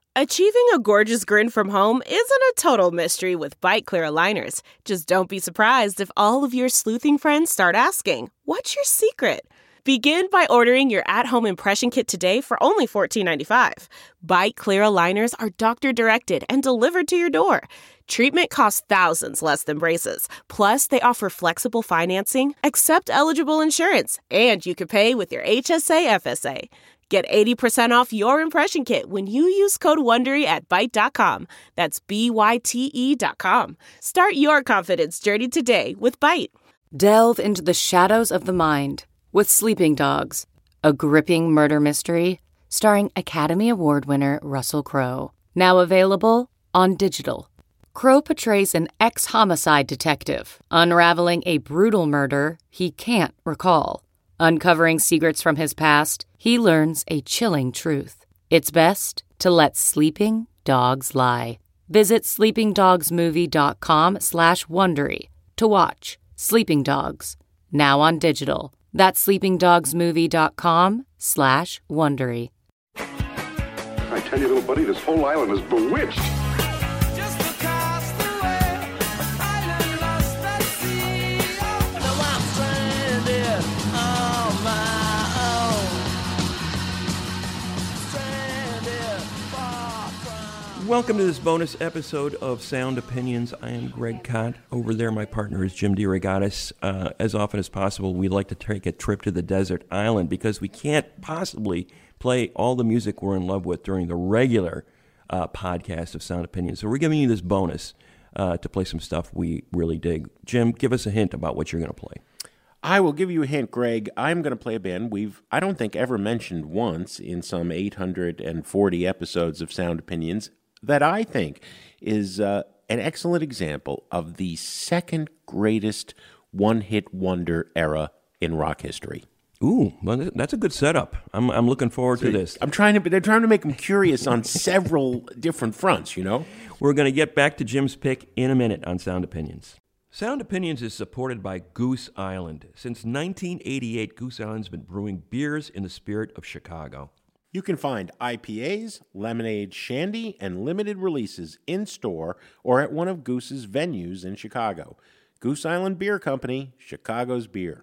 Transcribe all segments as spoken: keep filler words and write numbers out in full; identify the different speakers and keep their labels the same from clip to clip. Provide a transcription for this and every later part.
Speaker 1: Achieving a gorgeous grin from home isn't a total mystery with Byte Clear aligners. Just don't be surprised if all of your sleuthing friends start asking, "What's your secret?" Begin by ordering your at-home impression kit today for only fourteen ninety-five. Byte Clear aligners are doctor-directed and delivered to your door. Treatment costs thousands less than braces. Plus, they offer flexible financing, accept eligible insurance, and you can pay with your H S A F S A. Get eighty percent off your impression kit when you use code WONDERY at byte dot com. That's B Y T E dot com. Start your confidence journey today with Byte.
Speaker 2: Delve into the shadows of the mind with Sleeping Dogs, a gripping murder mystery starring Academy Award winner Russell Crowe. Now available on digital. Crowe portrays an ex-homicide detective unraveling a brutal murder he can't recall. Uncovering secrets from his past, he learns a chilling truth. It's best to let sleeping dogs lie. Visit sleepingdogsmovie.com slash Wondery to watch Sleeping Dogs, now on digital. That's sleepingdogsmovie.com slash Wondery.
Speaker 3: I tell you, little buddy, this whole island is bewitched.
Speaker 4: Welcome to this bonus episode of Sound Opinions. I am Greg Kot. Over there, my partner is Jim DeRogatis. Uh, as often as possible, we like to take a trip to the desert island because we can't possibly play all the music we're in love with during the regular uh, podcast of Sound Opinions. So we're giving you this bonus uh, to play some stuff we really dig. Jim, give us a hint about what you're going to play.
Speaker 5: I will give you a hint, Greg. I'm going to play a band we've, I don't think, ever mentioned once in some eight hundred forty episodes of Sound Opinions, that I think is uh, an excellent example of the second greatest one-hit wonder era in rock history.
Speaker 4: Ooh, well, that's a good setup. I'm I'm looking forward to this.
Speaker 5: I'm trying to. They're trying to make them curious on several different fronts. You know,
Speaker 4: we're going to get back to Jim's pick in a minute on Sound Opinions. Sound Opinions is supported by Goose Island. Since nineteen eighty-eight, Goose Island's been brewing beers in the spirit of Chicago.
Speaker 5: You can find I P As, lemonade, shandy, and limited releases in-store or at one of Goose's venues in Chicago. Goose Island Beer Company, Chicago's beer.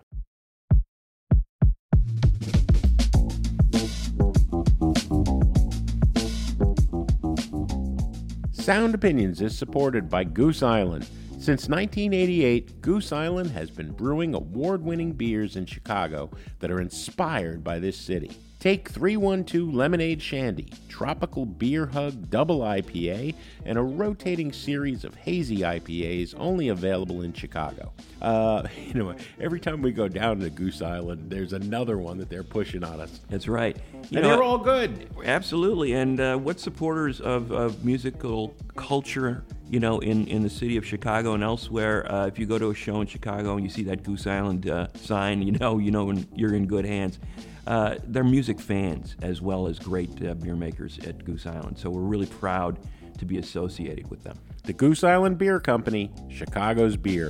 Speaker 5: Sound Opinions is supported by Goose Island. Since nineteen eighty-eight, Goose Island has been brewing award-winning beers in Chicago that are inspired by this city. Take three one two Lemonade Shandy, Tropical Beer Hug Double I P A, and a rotating series of hazy I P As only available in Chicago. Uh, you know, every time we go down to Goose Island, there's another one that they're pushing on us.
Speaker 4: That's right. You
Speaker 5: and
Speaker 4: know,
Speaker 5: they're all good.
Speaker 4: Absolutely. And uh, what supporters of, of musical culture, you know, in, in the city of Chicago and elsewhere, uh, if you go to a show in Chicago and you see that Goose Island uh, sign, you know, you know you're in good hands. Uh, they're music fans as well as great uh, beer makers at Goose Island. So we're really proud to be associated with them.
Speaker 5: The Goose Island Beer Company, Chicago's beer.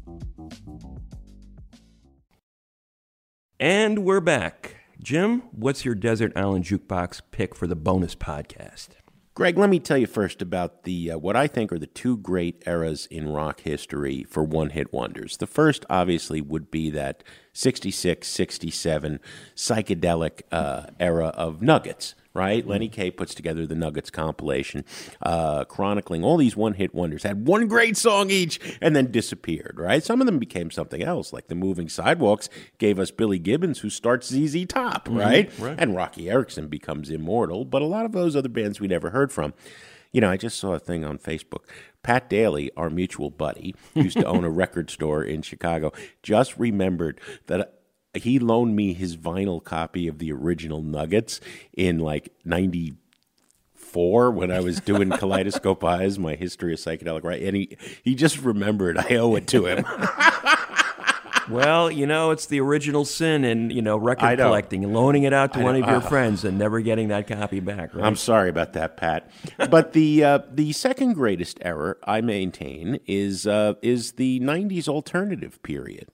Speaker 4: And we're back. Jim, what's your Desert Island Jukebox pick for the bonus podcast?
Speaker 5: Greg, let me tell you first about the uh, what I think are the two great eras in rock history for one-hit wonders. The first, obviously, would be that sixty-six, sixty-seven psychedelic uh, era of Nuggets, right? Mm-hmm. Lenny Kaye puts together the Nuggets compilation, uh, chronicling all these one-hit wonders, had one great song each, and then disappeared, right? Some of them became something else, like the Moving Sidewalks gave us Billy Gibbons, who starts Z Z Top, mm-hmm. right? right? And Rocky Erickson becomes immortal, but a lot of those other bands we never heard from. You know, I just saw a thing on Facebook. Pat Daly, our mutual buddy, used to own a record store in Chicago, just remembered that he loaned me his vinyl copy of the original Nuggets in like ninety-four when I was doing Kaleidoscope Eyes, my history of psychedelic, right? And he, he just remembered I owe it to him.
Speaker 4: Well, you know, it's the original sin in, you know, record know. collecting and loaning it out to I one know. of your uh, friends and never getting that copy back, right?
Speaker 5: I'm sorry about that, Pat. But the uh, the second greatest error, I maintain, is uh, is the nineties alternative period.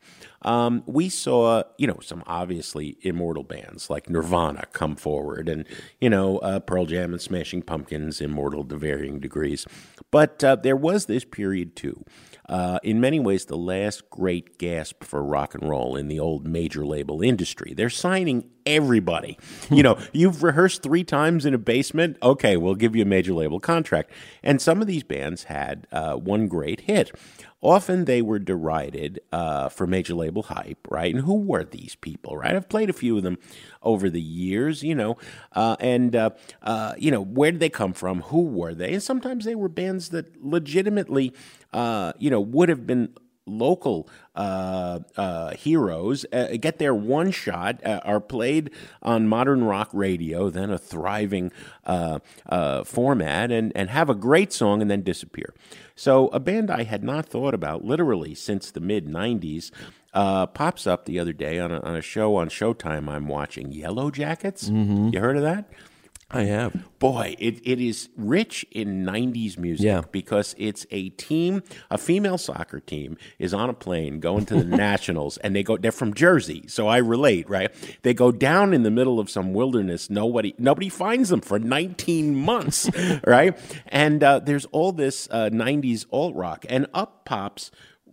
Speaker 5: um, we saw, you know, some obviously immortal bands like Nirvana come forward, and, you know, uh, Pearl Jam and Smashing Pumpkins, immortal to varying degrees. But uh, there was this period, too. Uh, in many ways, the last great gasp for rock and roll in the old major label industry. They're signing everybody. You know, you've rehearsed three times in a basement. Okay, we'll give you a major label contract. And some of these bands had uh, one great hit. Often they were derided uh, for major label hype, right? And who were these people, right? I've played a few of them over the years, you know, uh, and, uh, uh, you know, where did they come from? Who were they? And sometimes they were bands that legitimately, uh, you know, would have been local uh, uh, heroes, uh, get their one shot, uh, are played on modern rock radio, then a thriving uh, uh, format, and, and have a great song and then disappear. So a band I had not thought about literally since the mid nineties uh, pops up the other day on a, on a show on Showtime I'm watching, Yellow Jackets. Mm-hmm. You heard of that?
Speaker 4: I have.
Speaker 5: Boy, it, it is rich in nineties music
Speaker 4: yeah.
Speaker 5: because it's a team, a female soccer team is on a plane going to the Nationals, and they go, they're from Jersey, so I relate, right? They go down in the middle of some wilderness. Nobody nobody finds them for nineteen months, right? And uh, there's all this uh, nineties alt-rock, and up pops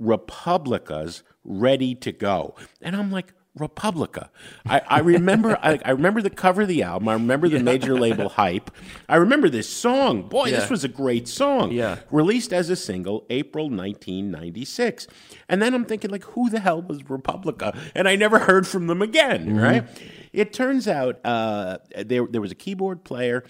Speaker 5: Republica's Ready to Go. And I'm like, Republica. I, I remember I, I remember the cover of the album. I remember the yeah. major label hype. I remember this song. Boy, yeah. this was a great song.
Speaker 4: Yeah.
Speaker 5: Released as a single April nineteen ninety-six. And then I'm thinking, like, who the hell was Republica? And I never heard from them again, mm-hmm. right? It turns out uh, there there was a keyboard player,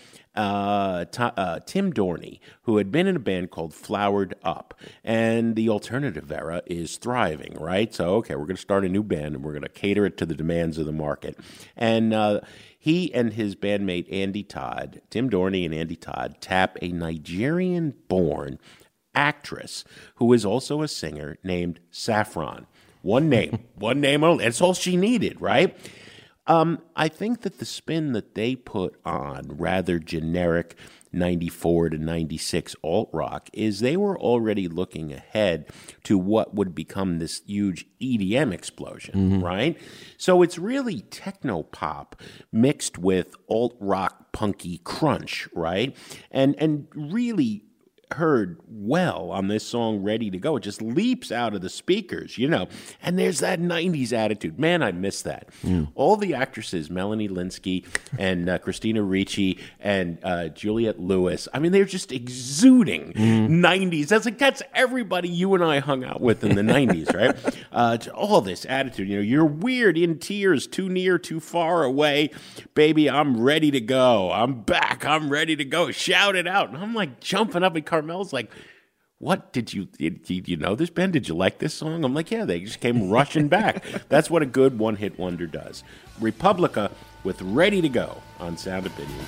Speaker 5: uh, t- uh, Tim Dorney, who had been in a band called Flowered Up. And the alternative era is thriving, right? So, okay, we're going to start a new band, and we're going to cater it to the demands of the market. And uh, he and his bandmate Andy Todd, Tim Dorney and Andy Todd, tap a Nigerian-born actress who is also a singer named Saffron. One name, one name only. That's all she needed, right? Um, I think that the spin that they put on rather generic ninety-four to ninety-six alt-rock is they were already looking ahead to what would become this huge E D M explosion, mm-hmm. right? So it's really techno-pop mixed with alt-rock punky crunch, right? And and really heard well on this song Ready to Go. It just leaps out of the speakers, you know. And there's that nineties attitude. Man, I miss that. Mm. All the actresses, Melanie Linsky and uh, Christina Ricci and uh, Juliette Lewis, I mean, they're just exuding mm. nineties. That's like, that's everybody you and I hung out with in the nineties, right? Uh, all this attitude, you know, you're weird, in tears, too near, too far away. Baby, I'm ready to go. I'm back. I'm ready to go. Shout it out. And I'm like jumping up, and Carmel's like, what did you, did, did you know this band? Did you like this song? I'm like, yeah, they just came rushing back. That's what a good one-hit wonder does. Republica with Ready to Go on Sound Opinions.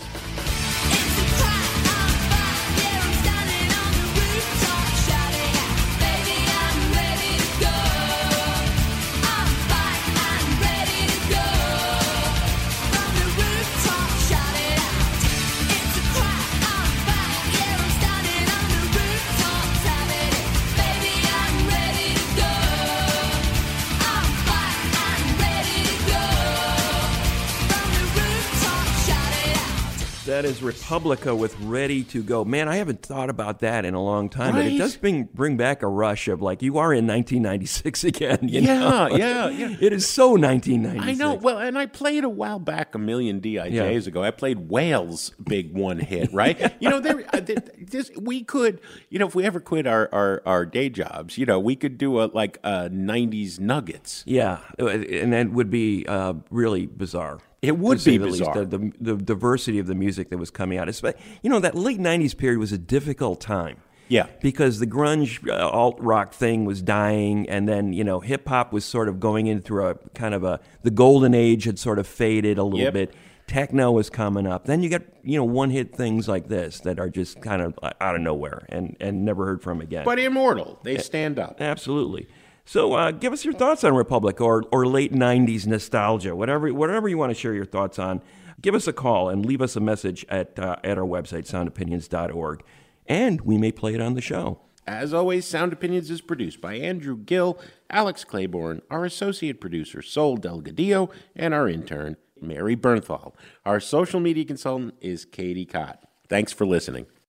Speaker 4: That is Republica with Ready to Go. Man, I haven't thought about that in a long time,
Speaker 5: right?
Speaker 4: But it does bring bring back a rush of, like, you are in nineteen ninety-six again. You
Speaker 5: yeah,
Speaker 4: know?
Speaker 5: yeah, yeah.
Speaker 4: It is so nineteen ninety-six.
Speaker 5: I know. Well, and I played a while back, a million D I Js yeah. ago. I played Whale's big one hit, right? You know, there, uh, this, we could, you know, if we ever quit our, our, our day jobs, you know, we could do a like a nineties Nuggets.
Speaker 4: Yeah, and that would be uh, really bizarre.
Speaker 5: It would be bizarre.
Speaker 4: The, the, the diversity of the music that was coming out. You know, that late nineties period was a difficult time.
Speaker 5: Yeah.
Speaker 4: Because the grunge uh, alt-rock thing was dying, and then, you know, hip-hop was sort of going in through a kind of a, the golden age had sort of faded a little
Speaker 5: yep.
Speaker 4: bit. Techno was coming up. Then you got, you know, one-hit things like this that are just kind of out of nowhere and, and never heard from again.
Speaker 5: But immortal. They stand up.
Speaker 4: Absolutely. So uh, give us your thoughts on Republic or or late nineties nostalgia, whatever whatever you want to share your thoughts on. Give us a call and leave us a message at uh, at our website, sound opinions dot org, and we may play it on the show.
Speaker 5: As always, Sound Opinions is produced by Andrew Gill, Alex Claiborne, our associate producer, Sol Delgadillo, and our intern, Mary Bernthal. Our social media consultant is Katie Cott. Thanks for listening.